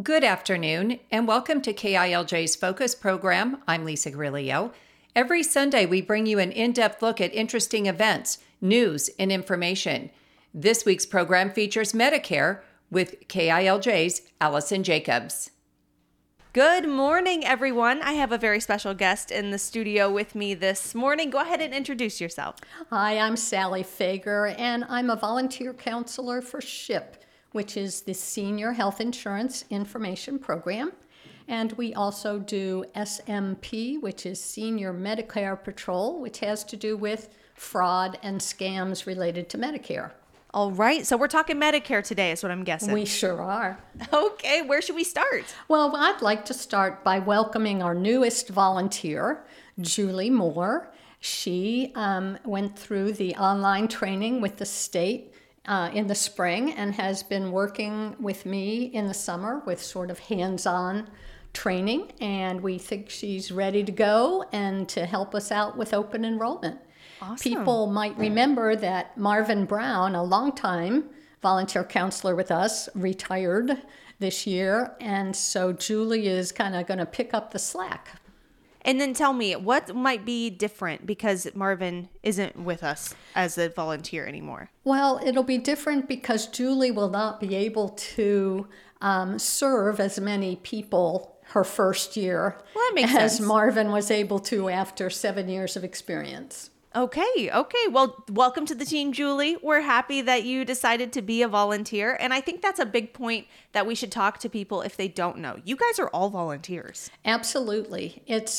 Good afternoon, and welcome to KILJ's Focus program. I'm Lisa Grillo. Every Sunday, we bring you an in-depth look at interesting events, news, and information. This week's program features Medicare with KILJ's Allison Jacobs. Good morning, everyone. I have a very special guest in the studio with me this morning. Go ahead and introduce yourself. Hi, I'm Sally Fager, and I'm a volunteer counselor for SHIP, which is the Senior Health Insurance Information Program. And we also do SMP, which is Senior Medicare Patrol, which has to do with fraud and scams related to Medicare. All right, so we're talking Medicare today is what I'm guessing. We sure are. Okay, where should we start? Well, I'd like to start by welcoming our newest volunteer, Julie Moore. She went through the online training with the state in the spring and has been working with me in the summer with sort of hands-on training, and we think she's ready to go and to help us out with open enrollment. Awesome. People might remember that Marvin Brown, a longtime volunteer counselor with us, retired this year, and so Julie is kind of going to pick up the slack. And then tell me, what might be different because Marvin isn't with us as a volunteer anymore? Well, it'll be different because Julie will not be able to serve as many people her first year Well, that makes as sense. Marvin was able to after 7 years of experience. Okay. Well, welcome to the team, Julie. We're happy that you decided to be a volunteer. And I think that's a big point that we should talk to people if they don't know. You guys are all volunteers. Absolutely. It's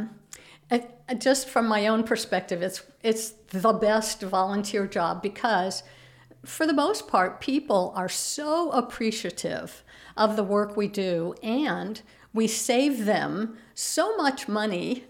just from my own perspective, it's the best volunteer job because for the most part, people are so appreciative of the work we do, and we save them so much money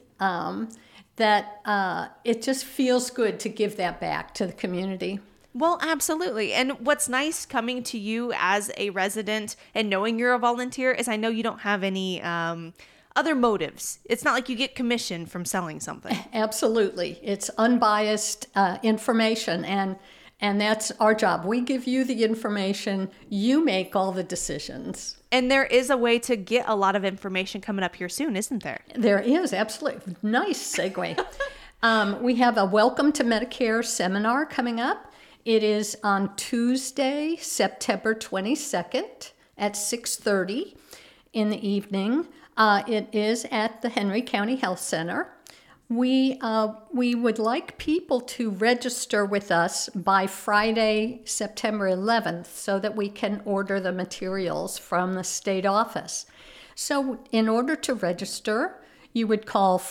that it just feels good to give that back to the community. Well, absolutely. And what's nice coming to you as a resident and knowing you're a volunteer is I know you don't have any other motives. It's not like you get commission from selling something. Absolutely. It's unbiased information, and that's our job. We give you the information. You make all the decisions. And there is a way to get a lot of information coming up here soon, isn't there? There is, absolutely. Nice segue. We have a Welcome to Medicare seminar coming up. It is on Tuesday, September 22nd at 6:30 in the evening. It is at the Henry County Health Center. We would like people to register with us by Friday, September 11th, so that we can order the materials from the state office. So in order to register, you would call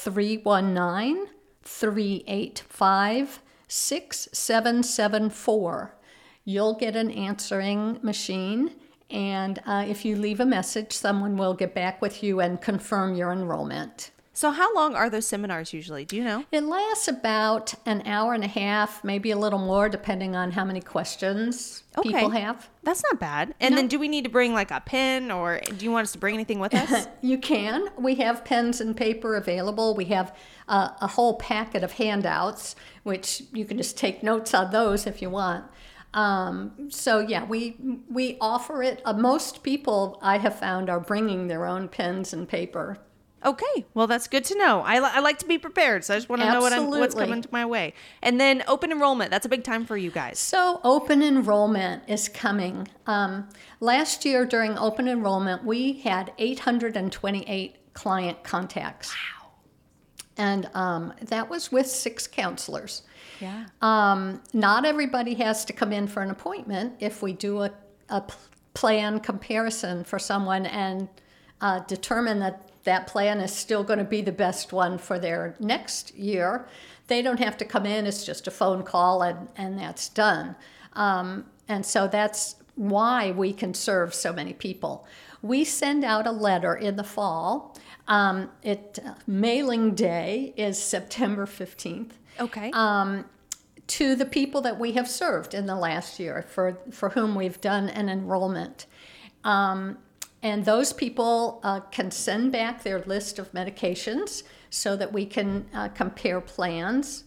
319-385-6774. You'll get an answering machine, and if you leave a message, someone will get back with you and confirm your enrollment. So how long are those seminars usually? Do you know? It lasts about an hour and a half, maybe a little more, depending on how many questions people have. That's not bad. And then do we need to bring like a pen, or do you want us to bring anything with us? You can. We have pens and paper available. We have a whole packet of handouts, which you can just take notes on those if you want. So yeah, we offer it. Most people I have found are bringing their own pens and paper. Okay, well, that's good to know. I like to be prepared, so I just want to know what's coming my way. And then open enrollment, that's a big time for you guys. So open enrollment is coming. Last year during open enrollment, we had 828 client contacts. Wow. And that was with 6 counselors. Yeah. Not everybody has to come in for an appointment. If we do a plan comparison for someone and determine that plan is still going to be the best one for their next year, they don't have to come in. It's just a phone call and that's done. And so that's why we can serve so many people. We send out a letter in the fall. Mailing day is September 15th. Okay. To the people that we have served in the last year for whom we've done an enrollment. And those people can send back their list of medications so that we can compare plans.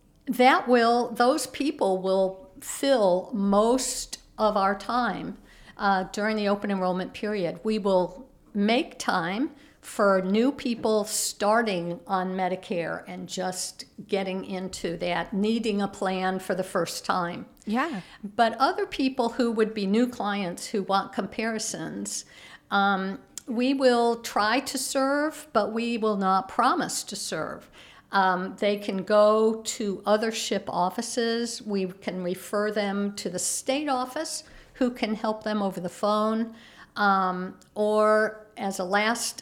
Those people will fill most of our time during the open enrollment period. We will make time for new people starting on Medicare and just getting into that, needing a plan for the first time. Yeah. But other people who would be new clients who want comparisons, we will try to serve, but we will not promise to serve. They can go to other SHIP offices. We can refer them to the state office who can help them over the phone, or as a last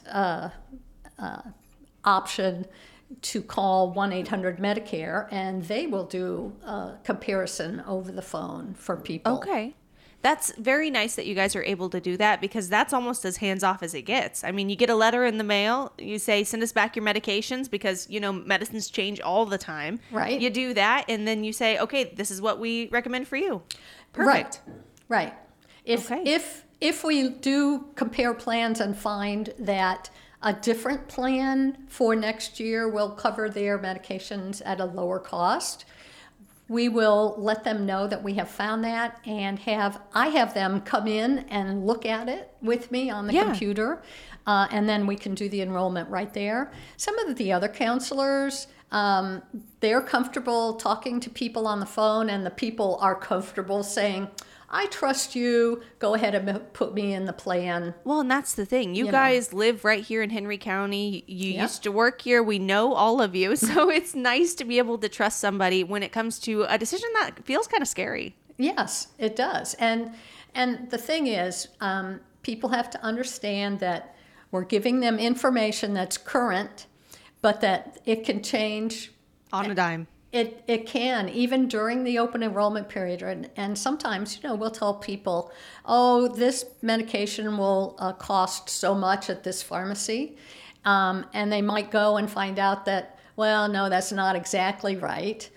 option, to call 1-800-MEDICARE, and they will do a comparison over the phone for people. Okay. That's very nice that you guys are able to do that, because that's almost as hands-off as it gets. I mean, you get a letter in the mail, you say, send us back your medications, because, medicines change all the time. Right. You do that, and then you say, okay, this is what we recommend for you. Perfect. Right. Okay. If we do compare plans and find that a different plan for next year will cover their medications at a lower cost, we will let them know that we have found that, and I have them come in and look at it with me on the computer, and then we can do the enrollment right there. Some of the other counselors, they're comfortable talking to people on the phone, and the people are comfortable saying, I trust you, go ahead and put me in the plan. Well, and that's the thing. You guys live right here in Henry County. You used to work here. We know all of you. So it's nice to be able to trust somebody when it comes to a decision that feels kind of scary. Yes, it does. And the thing is, people have to understand that we're giving them information that's current, but that it can change On a dime. It can, even during the open enrollment period. And sometimes, we'll tell people, oh, this medication will cost so much at this pharmacy. And they might go and find out that, well, no, that's not exactly right.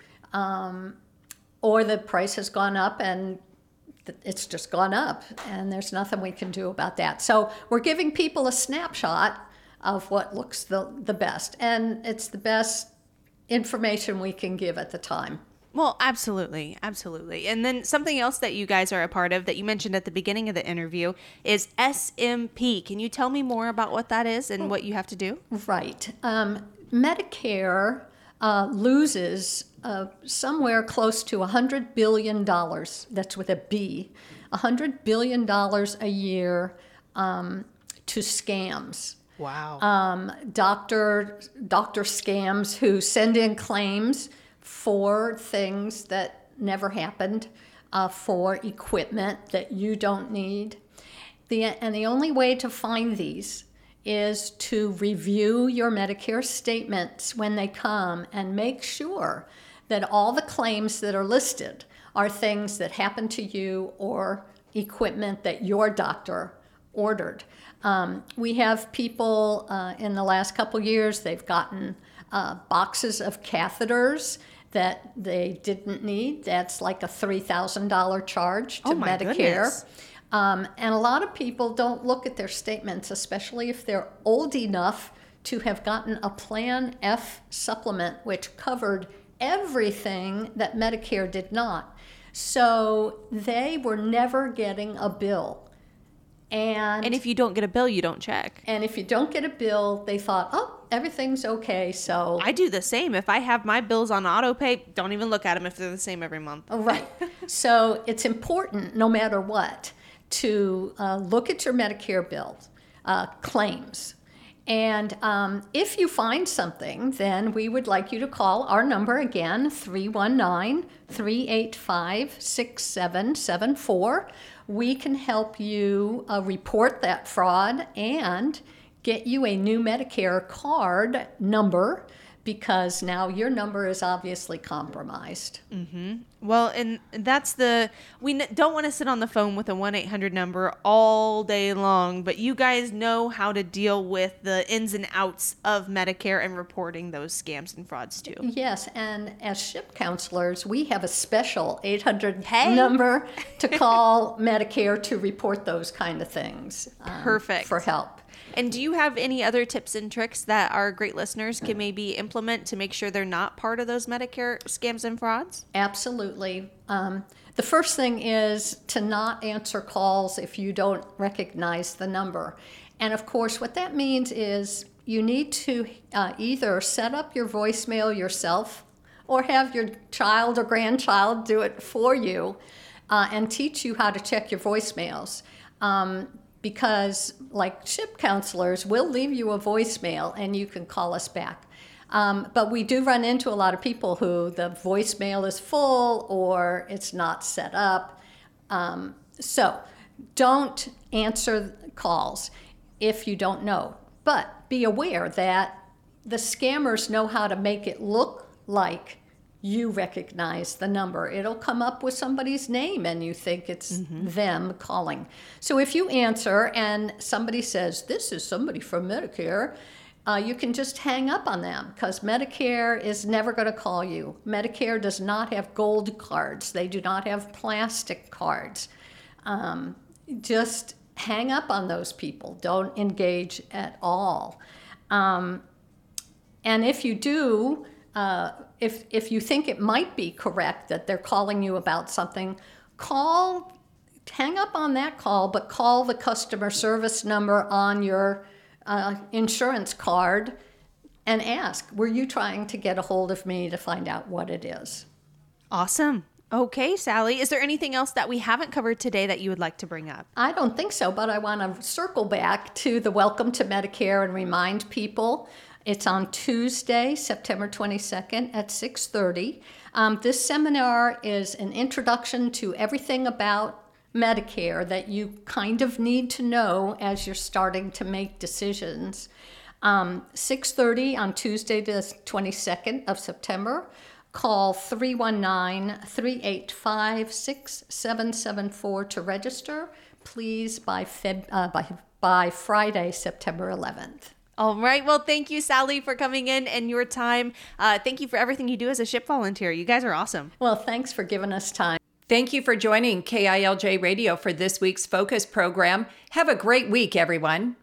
Or the price has gone up and it's just gone up, and there's nothing we can do about that. So we're giving people a snapshot of what looks the best. And it's the best information we can give at the time. Well, absolutely. Absolutely. And then something else that you guys are a part of that you mentioned at the beginning of the interview is SMP. Can you tell me more about what that is and what you have to do? Right. Medicare loses somewhere close to $100 billion, that's with a B, $100 billion a year to scams. Wow. Doctor scams who send in claims for things that never happened, for equipment that you don't need. And the only way to find these is to review your Medicare statements when they come and make sure that all the claims that are listed are things that happened to you or equipment that your doctor ordered. We have people in the last couple years, they've gotten boxes of catheters that they didn't need. That's like a $3,000 charge to Medicare. Goodness. And a lot of people don't look at their statements, especially if they're old enough to have gotten a Plan F supplement, which covered everything that Medicare did not. So they were never getting a bill. And if you don't get a bill, you don't check. And if you don't get a bill, they thought, oh, everything's okay, so... I do the same. If I have my bills on auto pay, don't even look at them if they're the same every month. Oh, right. So it's important, no matter what, to look at your Medicare bill claims. And if you find something, then we would like you to call our number again, 319-385-6774. We can help you report that fraud and get you a new Medicare card number, because now your number is obviously compromised. Mm-hmm. Well, and that's we don't want to sit on the phone with a 1-800 number all day long, but you guys know how to deal with the ins and outs of Medicare and reporting those scams and frauds too. Yes, and as SHIP counselors, we have a special 800 number to call Medicare to report those kind of things. Perfect. For help. And do you have any other tips and tricks that our great listeners can maybe implement implement to make sure they're not part of those Medicare scams and frauds? Absolutely. The first thing is to not answer calls if you don't recognize the number. And of course, what that means is you need to either set up your voicemail yourself or have your child or grandchild do it for you and teach you how to check your voicemails. Because like SHIP counselors, we'll leave you a voicemail and you can call us back. But we do run into a lot of people who the voicemail is full or it's not set up. So don't answer calls if you don't know. But be aware that the scammers know how to make it look like you recognize the number. It'll come up with somebody's name and you think it's them calling. So if you answer and somebody says, this is somebody from Medicare, you can just hang up on them because Medicare is never going to call you. Medicare does not have gold cards. They do not have plastic cards. Just hang up on those people. Don't engage at all. And if you do, if you think it might be correct that they're calling you about something, hang up on that call, but call the customer service number on your insurance card and ask, were you trying to get a hold of me to find out what it is? Awesome. Okay, Sally, is there anything else that we haven't covered today that you would like to bring up? I don't think so, but I want to circle back to the Welcome to Medicare and remind people it's on Tuesday, September 22nd at 6:30. This seminar is an introduction to everything about Medicare that you kind of need to know as you're starting to make decisions. 6:30 on Tuesday, the 22nd of September. Call 319-385-6774 to register. Please by Friday, September 11th. All right. Well, thank you, Sally, for coming in and your time. Thank you for everything you do as a SHIP volunteer. You guys are awesome. Well, thanks for giving us time. Thank you for joining KILJ Radio for this week's Focus program. Have a great week, everyone.